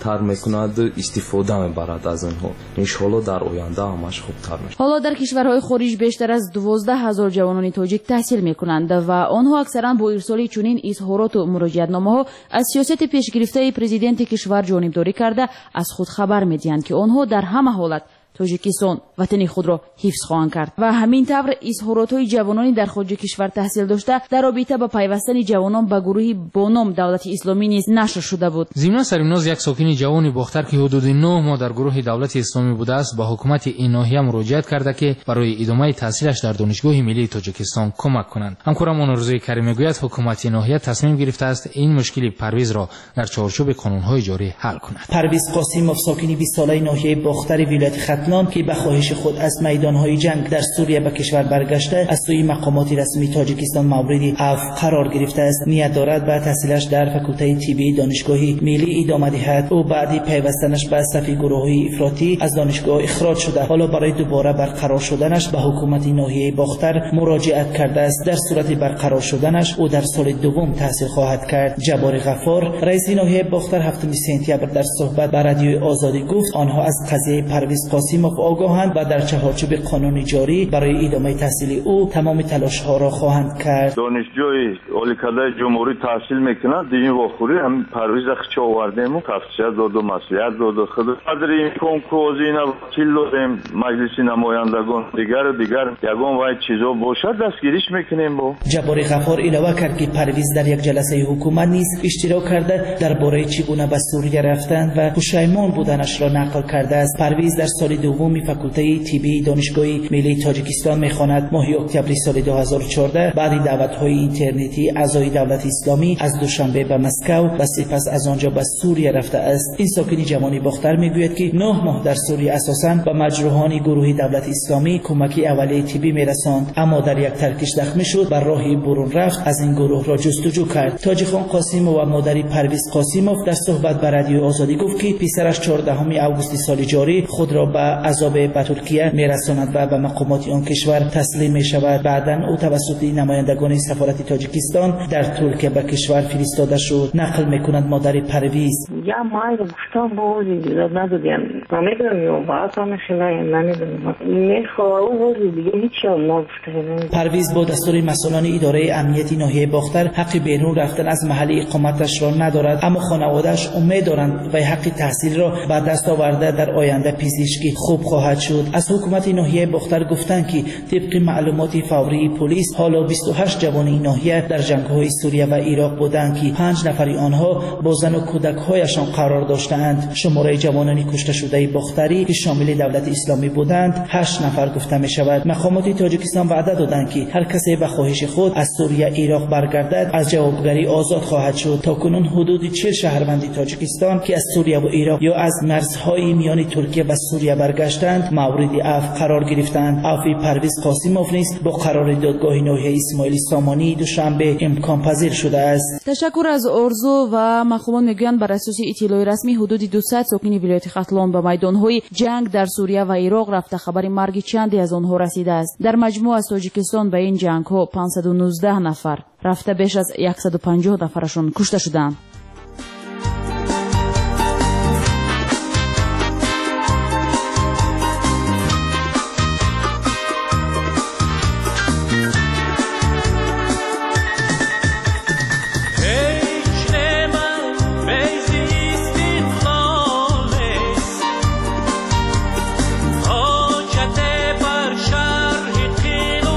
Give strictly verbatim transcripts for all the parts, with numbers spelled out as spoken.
خوبتر میکند استفاده میبرد از آنها. انشالله در آینده همش خوبتر میشه. حالا در کشورهای خارج بیشتر از دوازده هزار جوانان تاجیک تحصیل میکنند و آنها اکثرا با ارسال چنین اظهارات و مراجعتنامه‌ها از سیاست پیشگرفته پرزیدنت کشور جانبداری کرده از خود خبر میدهند که آنها در همه حالت تاجیکستان وطن خود را حفظ خواهند کرد و همین طور اظهارات‌های جوانانی در خارج کشور تحصیل داشته در رابطه با پیوستن جوانان به گروهی با نام دولت اسلامی نیز نشر شده بود. زمینه سریمناز یک ساکن جوان باختر که حدود نه ماه در گروه دولت اسلامی بوده است با حکومت این ناحیه مراجعت کرده که برای ادامه تحصیلش در دانشگاه ملی تاجیکستان کمک کنند. همکارم آنورزوی کریم میگوید حکومت این ناحیه تصمیم گرفته است این مشکل پرویز را در چارچوب قانون‌های جاری حل کند. پرویز قاسیموف ساکن بیست ساله ناحیه باختر ولایت ختلان که به خواهش خود از میدانهای جنگ در سوریه به کشور برگشته از سوی مقامات رسمی تاجیکستان مورد عفو قرار گرفته است. نیت دارد به تحصیلش در فاکولته طبی دانشگاه ملی ادامه دهد. او بعد پیوستنش به صف گروه‌های افراطی از دانشگاه اخراج شده. حالا برای دوباره برقرار شدنش به حکومت ناحیه باختر مراجعت کرده است. در صورت برقرار شدنش او در سال دوم تحصیل خواهد کرد. جبار غفار رئیس ناحیه باختر هفتم سپتامبر در صحبت با رادیو آزادی گفت آنها از قضیه پرویز قاسیموف آگاهند و در چارچوب قانون جاری برای ادامه تحصیل او تمام تلاش ها را خواهند کرد. دانشجوی اولیکاده جمهوری تحصیل میکنند دیگه واخوری هم پرویز خچ آوردیم و تفسیر داد و مسئولیت داد و خود قدر این کنکوز اینا وکیل دادیم مجلس نمایندگان دیگر دیگر یگان وای چیزا باشد دستگیریش میکنیم. با جبار غفار علاوه کرد که پرویز در یک جلسه حکومت نیز اشتراک کرده درباره چگونه به سوریه رفتن و پشیمان بودنش را نقل کرده است. پرویز در سال دوم فاکولته طبی دانشگاه ملی تاجیکستان میخواند. ماه اکتبر سال دو هزار و چهارده بعد دعوت‌های اینترنتی اعضای دولت اسلامی از دوشنبه به مسکو و سپس از آنجا به سوریه رفته است. این ساکن جوانی باختر میگوید که نه ماه در سوریه اساساً به مجروحان گروه دولت اسلامی کمکی اولیه طبی میرساند، اما در یک ترکش زخمی شد بر راهی برون رفت از این گروه را جستجو کرد. تاجخان قاسیموف و مادری پرویز قاسیموف در صحبت با رادیو آزادی گفت که پسرش چهاردهم آگوست سال جاری خود را به عذاب به ترکیه میرساند و به مقامات آن کشور تسلیم می شود. بعداً او توسط نمایندگان سفارت تاجیکستان در ترکیه به کشور فرستاده شد. نقل میکند مادر پرویز. یا ما گفتم بودی ندادیم نمیدونم واقعا نمیدونم نمیدونم میخوام دیگه هیچ نگفته. پرویز با دستور مسئولان اداره امنیتی ناحیه باختر حق بیرون رفتن از محل اقامتش را ندارد، اما خانواده‌اش امید دارند و حق تحصیل را به دست آورده در آینده پزشکی خوب خواهد شد. از حکومت ناحیه باختر گفتند که طبق معلومات فوری پلیس حالا بیست و هشت جوان این ناحیه در جنگ‌های سوریه و عراق بودند که پنج نفر آنها با زن و کودک‌هایشان قرار داشتند. شماره جوانان کشته شده باختری که شامل دولت اسلامی بودند هشت نفر گفته می شود. مقامات تاجیکستان وعده دادند که هر کسی به خواهش خود از سوریه عراق برگردد از جوابگری آزاد خواهد شد. تاکنون حدود چهل شهروند تاجیکستان که از سوریه و عراق یا از مرزهای میان ترکیه و سوریه برگشتند مورد عفو قرار گرفتند. عفو پرویز قاسیموف نیز با قرار دادگاه ناحیه اسماعیل سامانی دوشنبه امکان پذیر شده است. تشکر از آرزو و مخومان میگویند بر اساس اطلاع رسمی حدود دویست ساکن ولایت ختلان به میدانهای جنگ در سوریه و عراق رفته خبر مرگ چندی از آنها رسیده است. در مجموع از تاجیکستان به این جنگ ها پانصد و نوزده نفر رفته، بیش از صد و پنجاه نفرشون کشته شدند.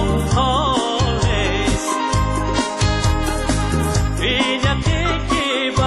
Vine que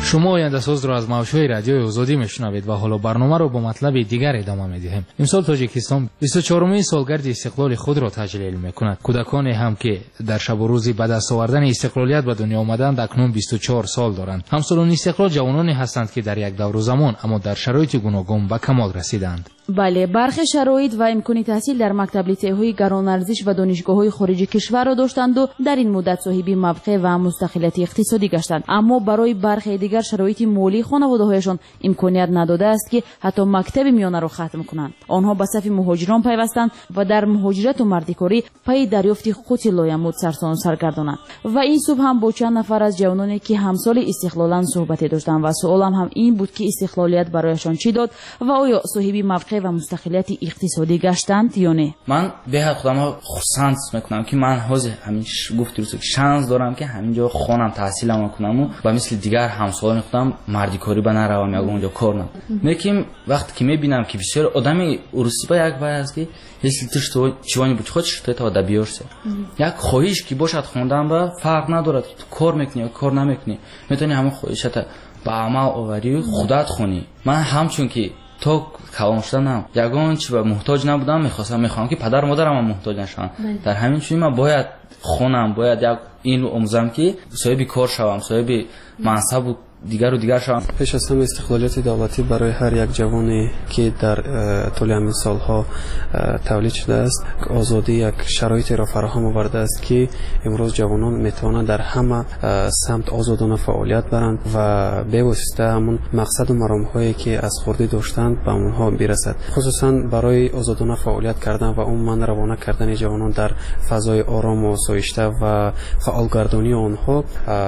شما آینده ساز را از موج‌های رادیوی آزادی میشنوید و حالا برنامه را با مطلب دیگر ادامه میدهیم. امسال تاجیکستان بیست و چهارمین سالگرد استقلال خود را تجلیل میکند. کودکانی هم که در شب و روزی به دست آوردن استقلالیت به دنیا آمدند اکنون بیست و چهار سال دارند. همسالان استقلال جوانانی هستند که در یک دور زمان اما در شرایط گوناگون به کمال رسیدند. بله، برخی شرایط و امکان تحصیل در مکتب لیسه‌های گران‌ارزش و دانشگاه‌های خارج کشور را داشتند و در این مدت صاحب موقع و مستقلیت اقتصادی گشتند. اما برای برخی دیگر شرایط مالی خانواده‌هایشان امکانیت نداده است که حتی مکتب میانه را ختم کنند. آنها به صف مهاجران پیوستند و در مهاجرت و مردکاری پی دریافت قوت لایمود سرسان سرگردانند. و این صبح هم با چند نفر از جوانانی که همسال استقلالند صحبت داشتند و سوالم هم این بود که استقلالیت برایشان چی داد و آیا صاحب موقع و مستقلیت اقتصادی گشتند یا نه. من به خودم خوشحال میکنم که من حاضر همین گفت روز شانس دارم که همینجا خونم تحصیلم کنم و مثل دیگر همسالان خودم مردکاری به نروم یا اونجا کار نکنم. میگم وقتی که میبینم که بسیار آدمی روسی با یک بار است که هیچ تو چیوانی بود خودش تا تا بیارسه یک خواهش که باشد خوندن با فرق نداره که تو کار میکنی یا کار نمیکنی میتونی همون خواهشت با عمل آوری خودت خونی. من همچون که تو کلام شدنم یگان چی به محتاج نبودم میخواستم میخوام که پدر مادرم هم محتاج نشن. در همین چیزی من باید خونم باید یک این رو آموزم که صاحب کار شوم صاحب منصب و دیگر و دیگر شوم. پیش از همه استقلالیت دولتی برای هر یک جوانی که در طول همین سالها تولید شده است آزادی یک شرایط را فراهم آورده است که امروز جوانان میتوانند در همه سمت آزادانه فعالیت برند و به واسطه همون مقصد و مرام‌هایی که از خردی داشتند به اونها برسد. خصوصا برای آزادانه فعالیت کردن و عموما روانه کردن جوانان در فضای آرام و آسایشته و فعالگردانی آنها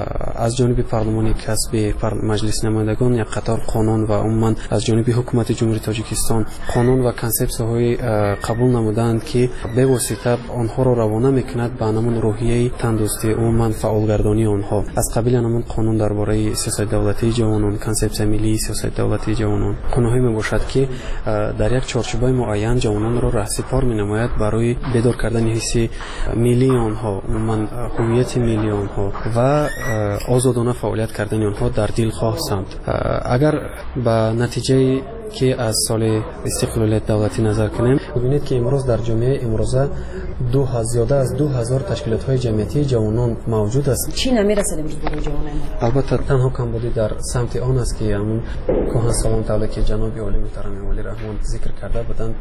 از جانب پارلمان کسب مجلس نمایندگان یک قطار قانون و عموما از جانب حکومت جمهوری تاجیکستان قانون و کانسپت های قبول نمودند که به واسطه آنها را روانه میکند به نمون روحیه تندرستی عموما فعالگردانی آنها. از قبیل نمون قانون درباره سیاست دولتی جوانان کانسپت ملی سیاست دولتی جوانان کنهایی میباشد که در یک چارچوبه معین جوانان را راهسپار مینماید برای بیدار کردن حس ملی آنها عموما هویت ملی آنها و آزادانه فعالیت کردن آنها در دلخواه سمت. اگر به نتیجه که از سال استقلالیت دولتی نظر کنیم ببینید که امروز در جامعه امروزه دو زیاده از دو هزار تشکیلات های جمعیتی جوانان موجود است. چی نمیرسه امروز برای جوانان؟ البته تنها کمبودی در سمت آن است که همون کهن سالان طوله که جناب عالی محترم ولی رحمان ذکر کرده بودند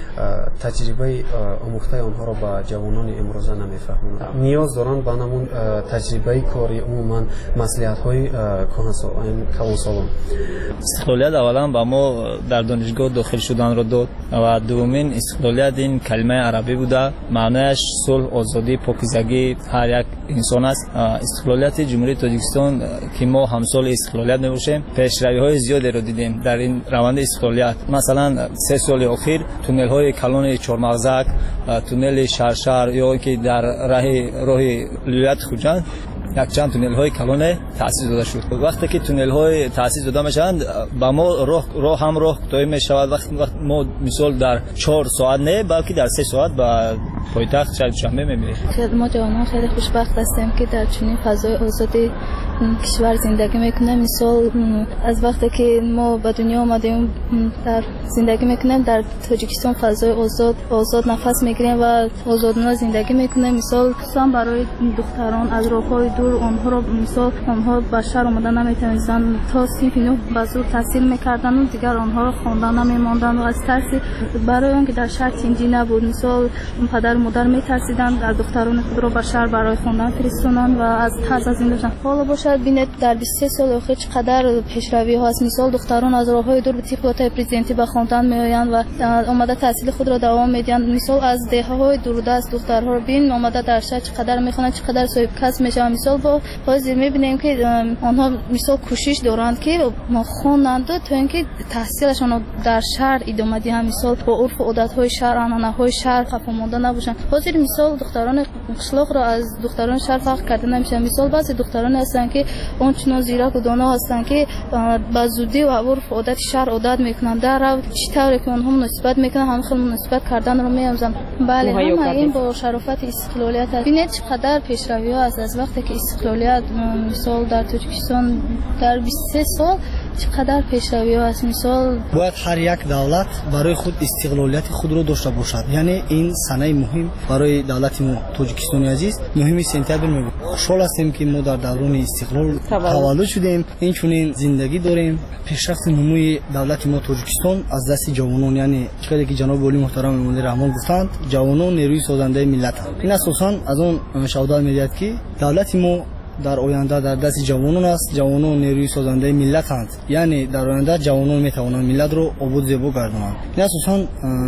تجربه آموخته آنها را به جوانان امروزه نمیفهمند. نیاز دارند به همون تجربه کاری عموما مصلحت های کهن سالان. استقلالیت اولا با ما در دانشگاه داخل شدن را داد و دومین استقلالیت این کلمه عربی بوده معنیش صلح آزادی پاکیزگی هر یک انسان است. استقلالیت جمهوری تاجیکستان که ما همسال استقلالیت میباشیم پیشروی های زیادی رو دیدیم در این روند استقلالیت. مثلا سه سال اخیر تونل های کلان چهارمغزک تونل شرشر یا که در راه راه لولیت خوجند یک چند تونل های کلان تأسیس داده شد. وقتی که تونل های تأسیس داده میشند با ما راه راه هم راه کوتاه میشود. وقتی وقت ما مثال در چهار ساعت نه بلکه در سه ساعت با پایتخت چهارشنبه میمیریم. ما جوانان خیلی خوشبخت هستیم که در چنین فضای آزادی کشور زندگی میکنیم. مثال از وقتی که ما به دنیا آمدیم در زندگی میکنیم در تاجیکستان فضای آزاد آزاد نفس میگیریم و آزادانه زندگی میکنیم. مثال سام برای دختران از راههای دور آنها را مثال آنها به شهر آمدن نمیتونستند تا صنف نه به زور تحصیل میکردن و دیگر آنها را خواندن نمیماندند و از ترس برای آنکه در شهر تنجی نبود مثال پدر مادر میترسیدند در دختران خود را به شهر برای خواندن فرستادند و از ترس از این داشتند. حالا باشد ببینید در بیست و سه سال اخیر چقدر پیشروی ها است. مثال دختران از راههای دور به تیپوتای پرزیدنتی به خواندن میآیند و آمده تحصیل خود را دوام میدهند. مثال از دههای دوردست دخترها رو ببین آمده در شهر چقدر میخوانند چقدر صاحب کسب میشن. مثال با حاضر میبینیم که آنها مثال کوشش دارند که ما خوانند تا اینکه تحصیلشان در شهر ادامه دهند. مثال با عرف و عادت های شهر آنها های شهر خفا مانده نباشند. باشن. حاضر مثال دختران قشلاق را از دختران شهر فرق کرده نمیشه. مثال بعضی دختران هستن که اون چنان زیرک و دانا هستن که با زودی و عرف عادت شهر عادت میکنن در چطوری که اونها نسبت میکنن هم خیلی نسبت کردن رو میاموزن. بله همه این با شرافت استقلالیت هست. ببینید چقدر پیشروی ها است از وقتی که استقلالیت مثال در تاجیکستان در بیست و سه سال چقدر پیشروی ها است. مثال باید هر یک دولت برای خود استقلالیت خود رو داشته باشد. یعنی این سنه مهم برای دولت ما تاجیکستان عزیز مهمی سپتامبر می بود. خوشحال هستیم که ما در دوران استقلال تولد شدیم. این چنین زندگی داریم. پیشرفت نموی دولت ما تاجیکستان از دست جوانان، یعنی چقدر که جناب ولی محترم مولوی رحمان گفتند جوانان نیروی سازنده ملت هستند. این اساساً از اون شهادت میدهد که دولت ما در آینده در دست جوانان است. جوانان نیروی سازنده ملت هستند، یعنی در آینده جوانان میتوانند ملت رو آباد زیبا گردانند. این اساساً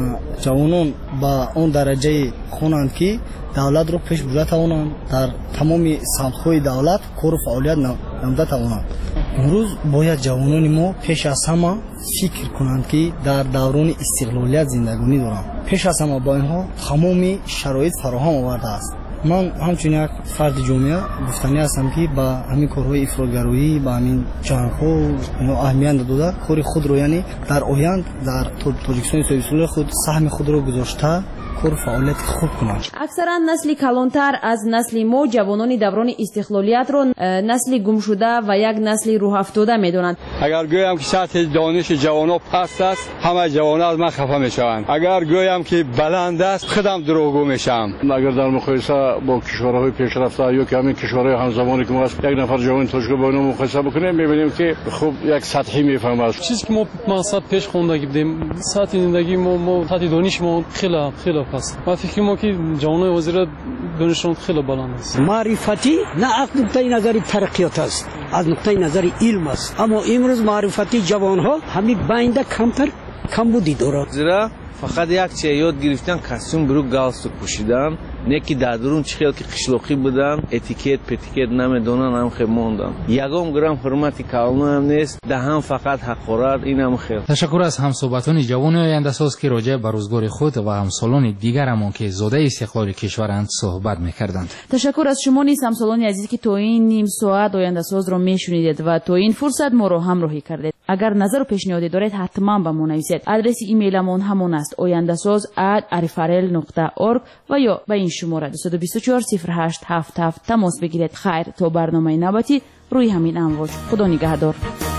جوانان با اون درجه خوانند که دولت رو پیش برده توانند، در تمام سمت‌های دولت کار و فعالیت نموده توانند. امروز باید جوانان ما پیش از همه فکر کنند که در دوران استقلالیت زندگانی دارند. پیش از همه با اینها تمام شرایط فراهم آورده است. من همچون یک فرد جامعه گفتنی هستم که با همین کارهای افراط‌گرایی با همین جنگ‌ها اهمیت داده کار خود رو، یعنی در آینده در تاجیکستان سوئیسل خود سهم خود رو گذاشته کار فعالیت خوب کنند. اکثرا نسل کلانتر از نسل ما جوانان دوران استقلالیت رو نسل گم شده و یک نسل روح افتاده میدونند. اگر گویم که سطح دانش جوانان پست است، همه جوانان از من خفه میشوند. اگر گویم که بلند است، خودم دروغگو میشم. اگر در مقایسه با کشورهای پیشرفته یا که همین کشورهای همزمانی که ما است، یک نفر جوان تاجیک با اینا مقایسه بکنیم میبینیم که خوب یک سطحی میفهمه. چیزی که ما مقصد پیش خوندگی بودیم، سطح زندگی ما ما سطح دانش ما خیلی خیلی پست. ما فکر می‌کنم که جوانای وزیر دانشون خیلی بالا است. معرفتی نه از نقطه نظر ترقیات است، از نقطه نظر علم است. اما امروز معرفتی جوانها همین باینده کمتر کمبودی دارند. زیرا فقط یک چیز یاد گرفتن کاستوم برو گالستوک پوشیدن، نه که در درون چه خیلی که قشلاقی بودن، اتیکت پتیکت نمیدونن، هم خیلی موندن. یکم گرم حرمتی کلمه هم نیست، ده هم فقط حقارت این هم خیلی. تشکر از همصحبتان جوان آینده ساز که راجع به روزگار خود و همسالان دیگرمان که زاده استقلال کشورند صحبت می‌کردند. تشکر از شما نیز همسالان عزیز که تا این نیم ساعت آینده ساز رو میشنیدید و تا این فرصت ما رو همراهی کردید. اگر نظر و پیشنهادی دارید حتما به ما نویسید. آدرس ایمیلمون همون است oyandasaz at arifarel نقطه org و یا به این شماره دو دو چهار صفر هشت هفت هفت تماس بگیرید. خیر تا برنامه نوبتی روی همین امواج. خدا نگهدار.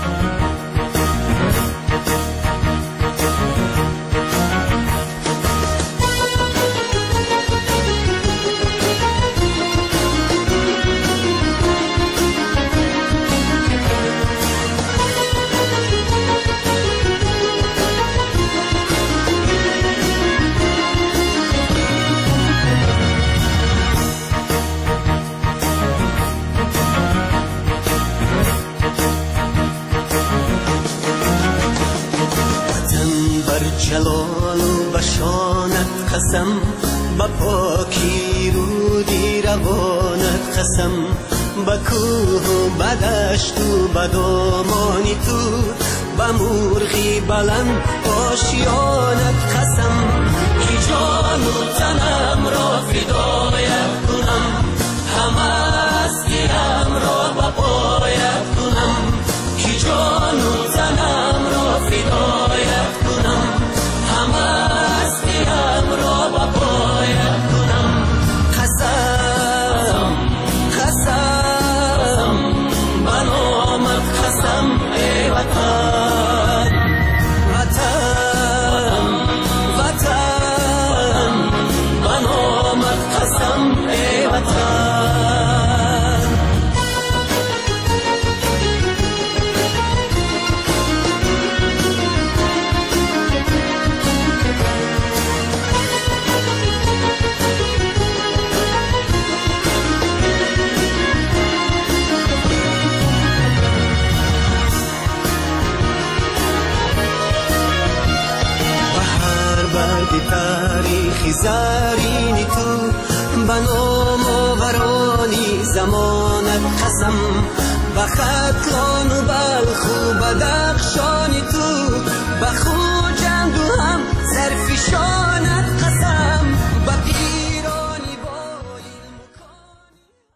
جلال و شانت قسم، با پاکی رودی روانت قسم، با کوه و بدشت و بدامانی تو، با مرغی بلند آشیانت قسم، که جان و تنم را فدایت کنم، همه از گیرم را با پایت کنم، که جان و تنم را فدایت کنم، همه از گیرم را با پایت کنم. قسم قسم به نامت قسم ای وطن، وطن وطن به نامت قسم ای وطن. تاریخی زرینی تو، به نام آورانی زمانت قسم، به ختلان و بلخ و بدخشانی تو، به خوجند و هم زرفشانت